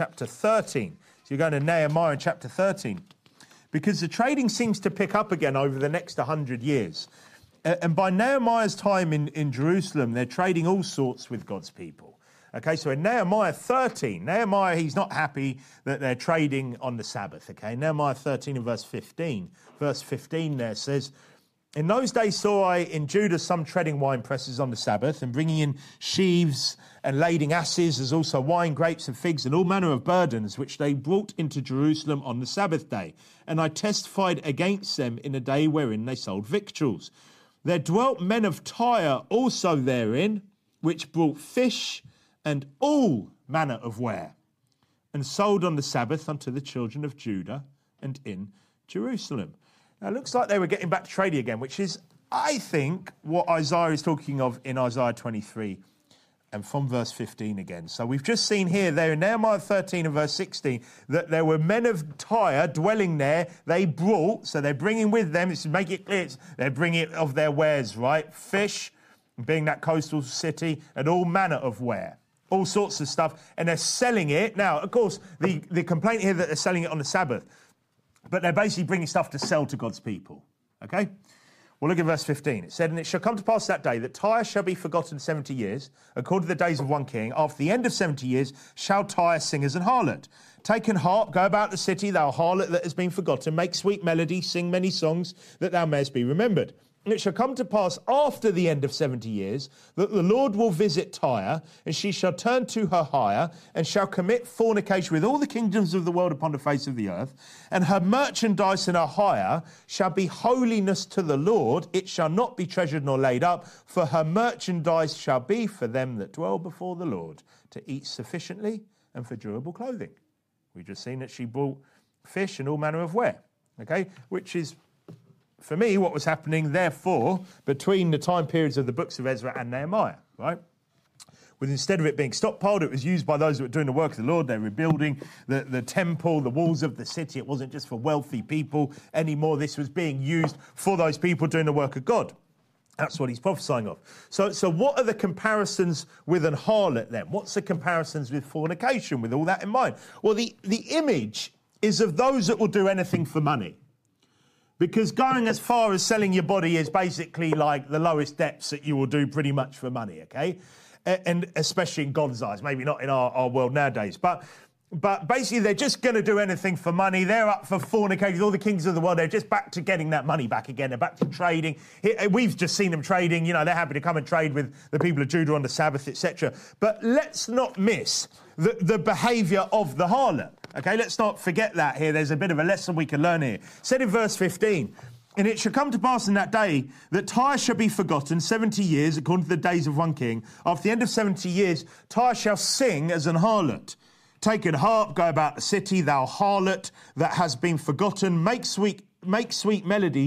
13. So you're going to Nehemiah in chapter 13. Because the trading seems to pick up again over the next 100 years. And by Nehemiah's time in Jerusalem, they're trading all sorts with God's people. Okay, so in Nehemiah 13, Nehemiah, he's not happy that they're trading on the Sabbath. Okay, Nehemiah 13 and verse 15. Verse 15 there says, in those days saw I in Judah some treading wine presses on the Sabbath, and bringing in sheaves and lading asses, as also wine, grapes and figs, and all manner of burdens, which they brought into Jerusalem on the Sabbath day. And I testified against them in a day wherein they sold victuals. There dwelt men of Tyre also therein, which brought fish and all manner of ware, and sold on the Sabbath unto the children of Judah and in Jerusalem. Now, it looks like they were getting back to trading again, which is, I think, what Isaiah is talking of in Isaiah 23 and from verse 15 again. So we've just seen here, there in Nehemiah 13 and verse 16, that there were men of Tyre dwelling there. They brought, so they're bringing with them, this is make it clear, they're bringing of their wares, right? Fish, being that coastal city, and all manner of ware. All sorts of stuff, and they're selling it. Now, of course, the complaint here that they're selling it on the Sabbath, but they're basically bringing stuff to sell to God's people, okay? Well, look at verse 15. It said, and it shall come to pass that day that Tyre shall be forgotten 70 years, according to the days of one king. After the end of 70 years shall Tyre sing as an harlot. Take an harp, go about the city, thou harlot that has been forgotten. Make sweet melody, sing many songs, that thou mayest be remembered. And it shall come to pass after the end of 70 years that the Lord will visit Tyre, and she shall turn to her hire, and shall commit fornication with all the kingdoms of the world upon the face of the earth. And her merchandise and her hire shall be holiness to the Lord. It shall not be treasured nor laid up, for her merchandise shall be for them that dwell before the Lord, to eat sufficiently and for durable clothing. We've just seen that she bought fish and all manner of ware, okay, which is, for me, what was happening, therefore, between the time periods of the books of Ezra and Nehemiah, right? With instead of it being stockpiled, it was used by those that were doing the work of the Lord. They were rebuilding the temple, the walls of the city. It wasn't just for wealthy people anymore. This was being used for those people doing the work of God. That's what he's prophesying of. So what are the comparisons with an harlot then? What's the comparisons with fornication, with all that in mind? Well, the image is of those that will do anything for money. Because going as far as selling your body is basically like the lowest depths that you will do pretty much for money, okay? And especially in God's eyes, maybe not in our world nowadays. But basically they're just going to do anything for money. They're up for fornicating. All the kings of the world, they're just back to getting that money back again. They're back to trading. We've just seen them trading. You know, they're happy to come and trade with the people of Judah on the Sabbath, etc. But let's not miss the behaviour of the harlot. Okay, let's not forget that here. There's a bit of a lesson we can learn here. Said in verse 15, and it shall come to pass in that day that Tyre shall be forgotten 70 years, according to the days of one king. After the end of 70 years, Tyre shall sing as an harlot. Take an harp, go about the city, thou harlot that has been forgotten. Make sweet melody,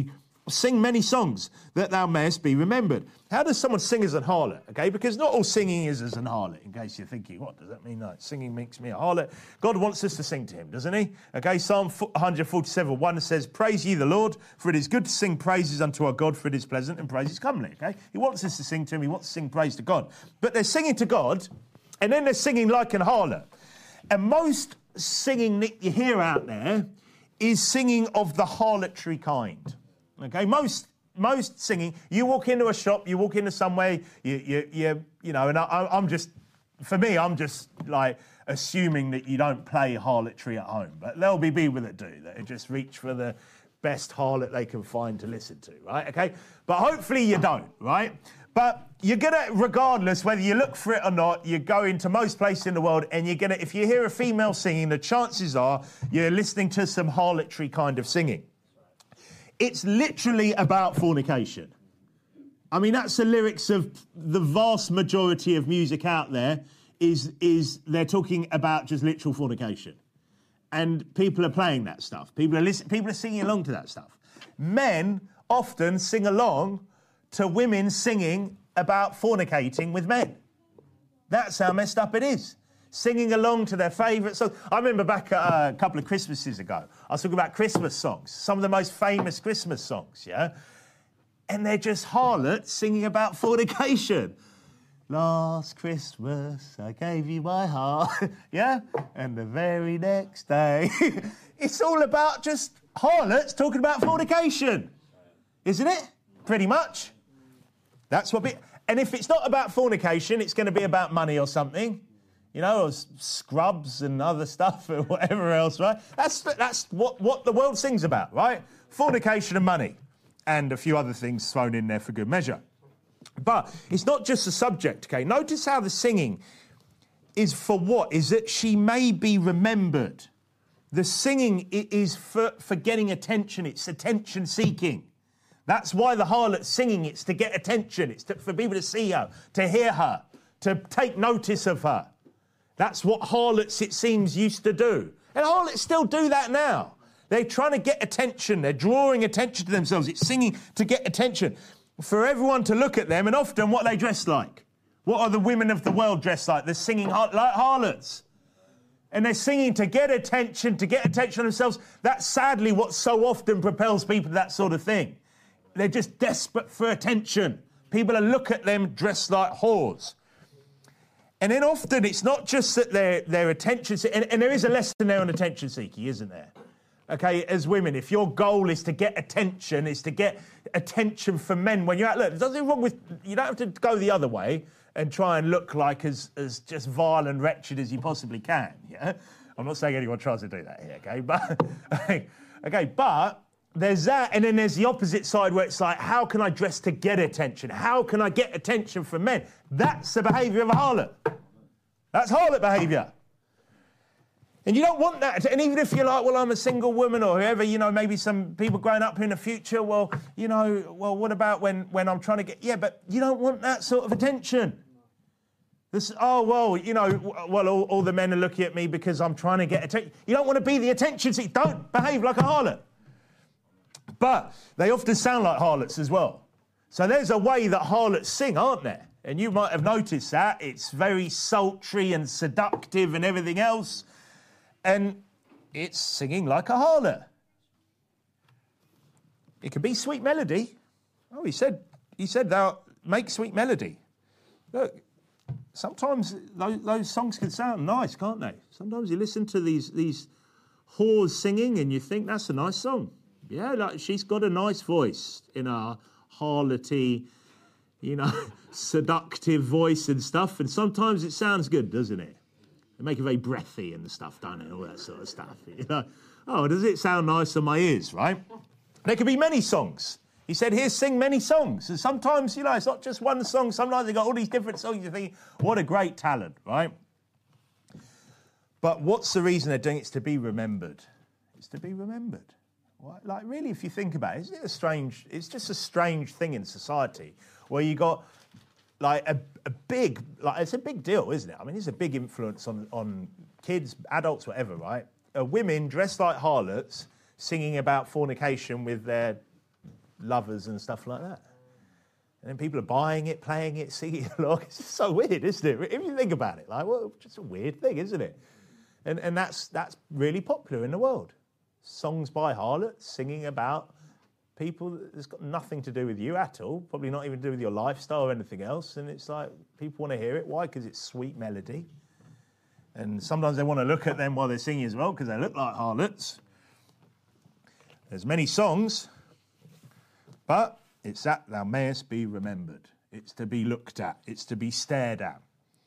Sing many songs that thou mayest be remembered. How does someone sing as a harlot? Okay, because not all singing is as a harlot, in case you're thinking, what does that mean? No, singing makes me a harlot. God wants us to sing to him, doesn't he? Okay, Psalm 147:1 says, praise ye the Lord, for it is good to sing praises unto our God, for it is pleasant and praise is comely. Okay, he wants us to sing to him, he wants to sing praise to God. But they're singing to God, and then they're singing like a harlot. And most singing that you hear out there is singing of the harlotry kind. Okay, most singing, you walk into a shop, you walk into somewhere, you know, and I'm just like assuming that you don't play harlotry at home, but there'll be people that do, that just reach for the best harlot they can find to listen to, right? Okay, but hopefully you don't, right? But you're gonna, regardless whether you look for it or not, you go into most places in the world and you're gonna, if you hear a female singing, the chances are you're listening to some harlotry kind of singing. It's literally about fornication. I mean, that's the lyrics of the vast majority of music out there is they're talking about just literal fornication. And people are playing that stuff. People are singing along to that stuff. Men often sing along to women singing about fornicating with men. That's how messed up it is. Singing along to their favourite songs. I remember back a couple of Christmases ago, I was talking about Christmas songs, some of the most famous Christmas songs, yeah? And they're just harlots singing about fornication. Last Christmas, I gave you my heart, yeah? And the very next day, it's all about just harlots talking about fornication, isn't it? Pretty much. That's what. And if it's not about fornication, it's going to be about money or something. You know, or scrubs and other stuff or whatever else, right? That's what the world sings about, right? Fornication and money. And a few other things thrown in there for good measure. But it's not just the subject, okay? Notice how the singing is for what? Is that she may be remembered. The singing is for getting attention. It's attention seeking. That's why the harlot's singing. It's to get attention. It's for people to see her, to hear her, to take notice of her. That's what harlots, it seems, used to do. And harlots still do that now. They're trying to get attention. They're drawing attention to themselves. It's singing to get attention. For everyone to look at them, and often what they dress like. What are the women of the world dressed like? They're singing like harlots. And they're singing to get attention on themselves. That's sadly what so often propels people to that sort of thing. They're just desperate for attention. People will look at them dressed like whores. And then often it's not just that they're attention seeking, and there is a lesson there on attention seeking, isn't there? Okay, as women, if your goal is to get attention, from men when you're out, look, there's nothing wrong with, you don't have to go the other way and try and look like as just vile and wretched as you possibly can, yeah? I'm not saying anyone tries to do that here, okay, but there's that, and then there's the opposite side where it's like, how can I dress to get attention? How can I get attention from men? That's the behaviour of a harlot. That's harlot behaviour. And you don't want that. And even if you're like, well, I'm a single woman or whoever, you know, maybe some people growing up in the future, well, you know, well, what about when I'm trying to get... Yeah, but you don't want that sort of attention. This, oh, well, you know, well, all the men are looking at me because I'm trying to get attention. You don't want to be the attention seeker. Don't behave like a harlot. But they often sound like harlots as well. So there's a way that harlots sing, aren't there? And you might have noticed that. It's very sultry and seductive and everything else. And it's singing like a harlot. It could be sweet melody. Oh, he said, thou make sweet melody. Look, sometimes those songs can sound nice, can't they? Sometimes you listen to these whores singing and you think that's a nice song. Yeah, like she's got a nice voice in a harloty, you know, seductive voice and stuff. And sometimes it sounds good, doesn't it? They make it very breathy and stuff, don't it? All that sort of stuff. You know? Oh, does it sound nice on my ears, right? There could be many songs. He said, here, sing many songs. And sometimes, you know, it's not just one song. Sometimes they've got all these different songs. You think, what a great talent, right? But what's the reason they're doing it? It's to be remembered. It's to be remembered. Like, really, if you think about it, it's just a strange thing in society where you got, like, it's a big deal, isn't it? I mean, it's a big influence on kids, adults, whatever, right? Women dressed like harlots singing about fornication with their lovers and stuff like that. And then people are buying it, playing it, singing it along. It's just so weird, isn't it? If you think about it, like, well, just a weird thing, isn't it? And that's really popular in the world. Songs by harlots singing about people that's got nothing to do with you at all, probably not even to do with your lifestyle or anything else. And it's like, people want to hear it. Why? Because it's sweet melody. And sometimes they want to look at them while they're singing as well, because they look like harlots. There's many songs, but it's that thou mayest be remembered. It's to be looked at. It's to be stared at.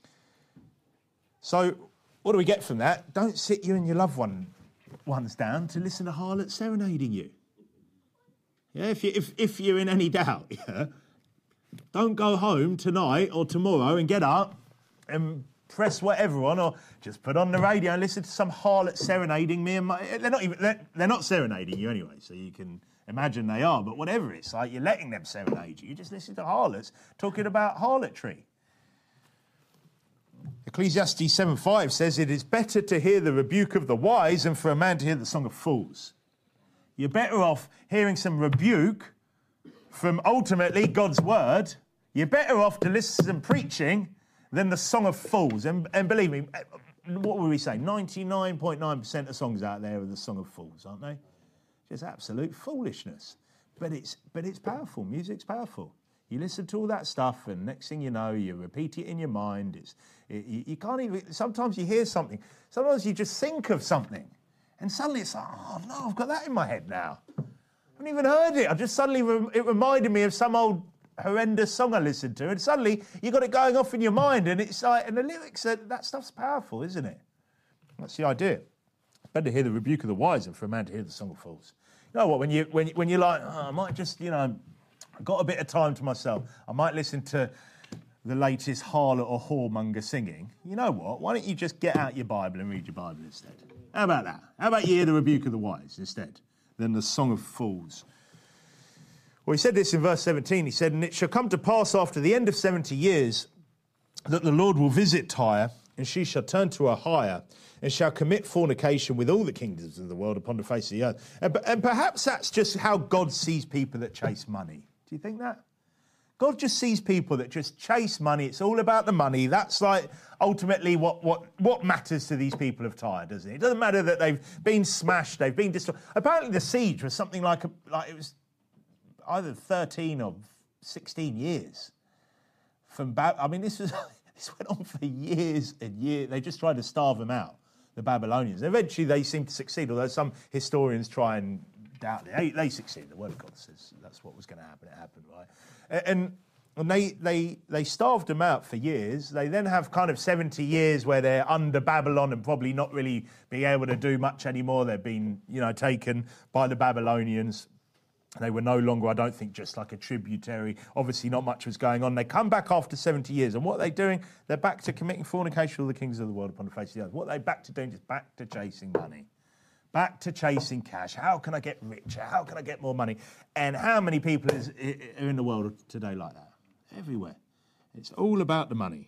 So what do we get from that? Don't sit you and your loved ones down to listen to harlots serenading you. Yeah, if you're in any doubt, yeah, don't go home tonight or tomorrow and get up and press whatever on, or just put on the radio and listen to some harlot serenading me and my. They're not serenading you anyway, so you can imagine they are. But whatever it's like, you're letting them serenade you. You just listen to harlots talking about harlotry. Ecclesiastes 7:5 says, "It is better to hear the rebuke of the wise than for a man to hear the song of fools." You're better off hearing some rebuke from ultimately God's word. You're better off to listen to some preaching than the song of fools. And believe me, what would we say? 99.9% of songs out there are the song of fools, aren't they? Just absolute foolishness. But it's powerful. Music's powerful. You listen to all that stuff, and next thing you know, you repeat it in your mind. You can't even. Sometimes you hear something. Sometimes you just think of something, and suddenly it's like, oh no, I've got that in my head now. I haven't even heard it. It reminded me of some old horrendous song I listened to, and suddenly you got it going off in your mind, and it's like, and the lyrics, that stuff's powerful, isn't it? That's the idea. It's better to hear the rebuke of the wise than for a man to hear the song of fools. You know what? When you're like, oh, I might just, I've got a bit of time to myself, I might listen to the latest harlot or whoremonger singing. You know what? Why don't you just get out your Bible and read your Bible instead? How about that? How about you hear the rebuke of the wise instead than the song of fools? Well, he said this in verse 17. He said, "And it shall come to pass after the end of 70 years that the Lord will visit Tyre, and she shall turn to her hire, and shall commit fornication with all the kingdoms of the world upon the face of the earth." And perhaps that's just how God sees people that chase money. Do you think that? God just sees people that just chase money. It's all about the money. That's like ultimately what matters to these people of Tyre, doesn't it? It doesn't matter that they've been smashed, they've been destroyed. Apparently the siege was something like it was either 13 or 16 years. This went on for years and years. They just tried to starve them out, the Babylonians. Eventually they seemed to succeed, although some historians try and doubt it. They succeeded. The word of God says that's what was going to happen. It happened, right? And they starved them out for years. They then have kind of 70 years where they're under Babylon and probably not really being able to do much anymore. They've been, taken by the Babylonians. They were no longer, I don't think, just like a tributary. Obviously, not much was going on. They come back after 70 years. And what are they doing? They're back to committing fornication with the kings of the world upon the face of the earth. What are they back to doing? Just back to chasing money. Back to chasing cash. How can I get richer? How can I get more money? And how many people are in the world today like that? Everywhere. It's all about the money.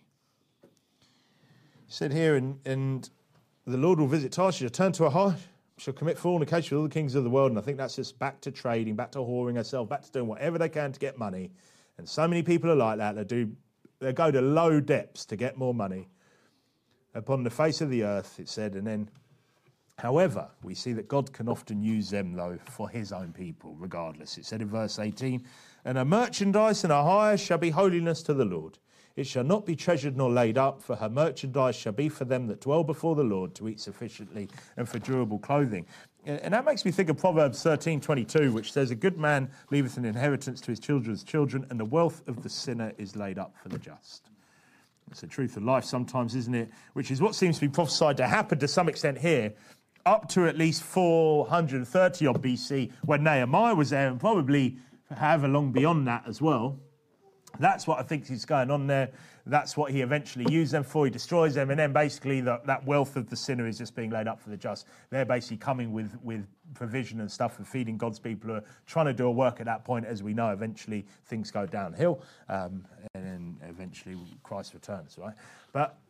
He said here, and the Lord will visit Tarshish, shall turn to a heart, shall commit fornication with all the kings of the world. And I think that's just back to trading, back to whoring herself, back to doing whatever they can to get money. And so many people are like that. They go to low depths to get more money upon the face of the earth, it said. And then, however, we see that God can often use them, though, for his own people, regardless. It said in verse 18, "And her merchandise and her hire shall be holiness to the Lord. It shall not be treasured nor laid up, for her merchandise shall be for them that dwell before the Lord, to eat sufficiently and for durable clothing." And that makes me think of Proverbs 13:22, which says, "A good man leaveth an inheritance to his children's children, and the wealth of the sinner is laid up for the just." It's the truth of life sometimes, isn't it? Which is what seems to be prophesied to happen to some extent here, up to at least 430 odd BC, when Nehemiah was there, and probably however long beyond that as well. That's what I think is going on there. That's what he eventually used them for. He destroys them, and then basically that wealth of the sinner is just being laid up for the just. They're basically coming with provision and stuff and feeding God's people who are trying to do a work at that point. As we know, eventually things go downhill, and then eventually Christ returns, right? But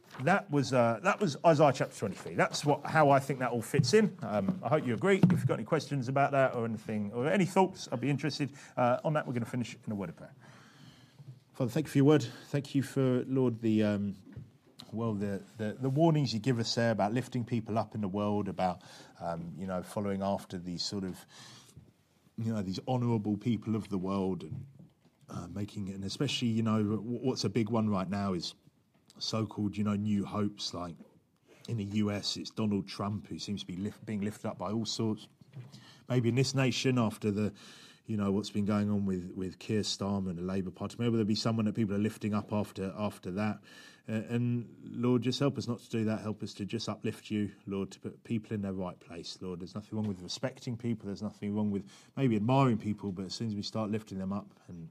that was Isaiah chapter 23. That's how I think that all fits in. I hope you agree. If you've got any questions about that or anything, or any thoughts, I'd be interested. On that, we're going to finish in a word of prayer. Father, thank you for your word. Thank you for, Lord, the warnings you give us there about lifting people up in the world, about following after these sort of these honourable people of the world, and making it, and especially what's a big one right now is so-called new hopes. Like in the US, it's Donald Trump, who seems to be being lifted up by all sorts. Maybe in this nation, after the what's been going on with Keir Starmer and the Labour Party, maybe there'll be someone that people are lifting up after that. And Lord, just help us not to do that. Help us to just uplift you, Lord, to put people in their right place, Lord. There's nothing wrong with respecting people. There's nothing wrong with maybe admiring people, but as soon as we start lifting them up and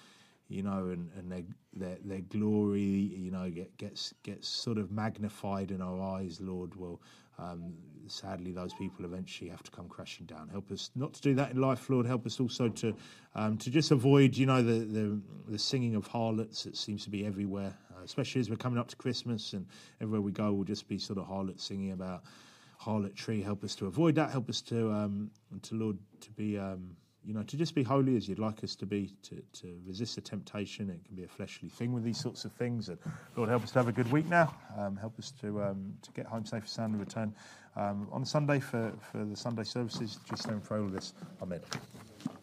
their glory, gets sort of magnified in our eyes, Lord, well, sadly, those people eventually have to come crashing down. Help us not to do that in life, Lord. Help us also to just avoid, the singing of harlots that seems to be everywhere, especially as we're coming up to Christmas, and everywhere we go will just be sort of harlots singing about harlotry. Help us to avoid that. Help us to Lord, to be to just be holy as you'd like us to be, to resist the temptation. It can be a fleshly thing with these sorts of things. And Lord, help us to have a good week now. Help us to get home safe and sound and return on Sunday for the Sunday services. Just pray all of this. Amen.